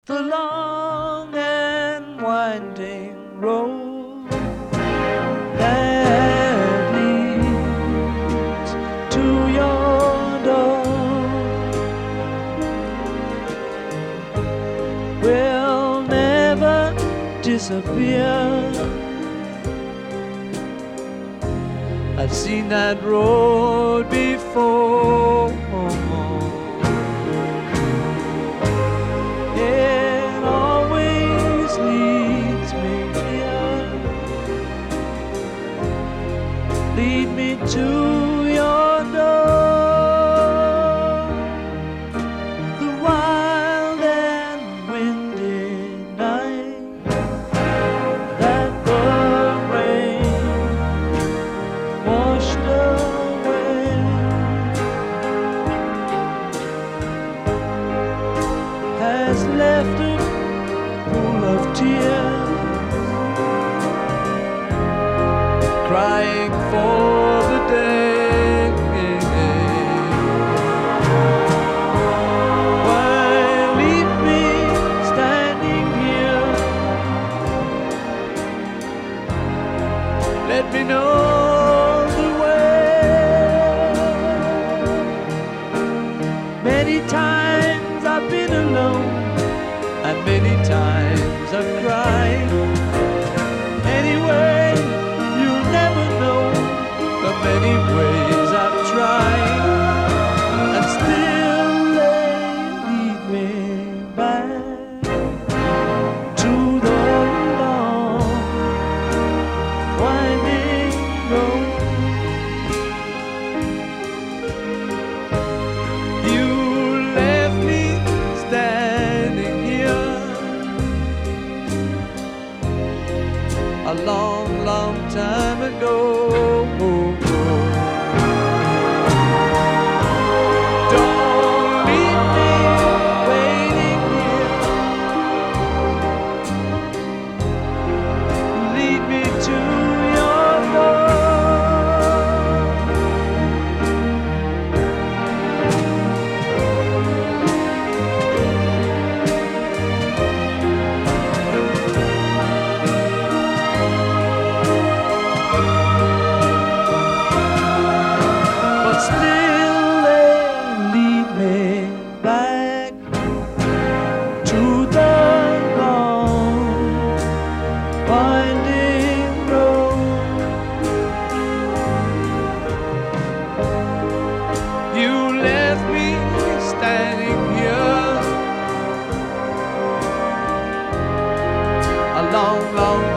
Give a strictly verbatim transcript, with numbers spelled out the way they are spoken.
the long and winding road that leads to your door will never disappear. I've seen that road before. It always leads me here. Lead me to your door. The wild and windy night that the rain washed away has left a pool of tears, crying for the day why leave me standing here? Let me know the way. Many times I've been alone, and many times I've cried. Anyway, you'll never know the many ways I've tried, and still they lead me back to the long winding road. You left me standing here a long, long time ago. Don't leave me waiting here. Lead me to your door. But still they lead me back to the long winding road. You left me standing here a long, long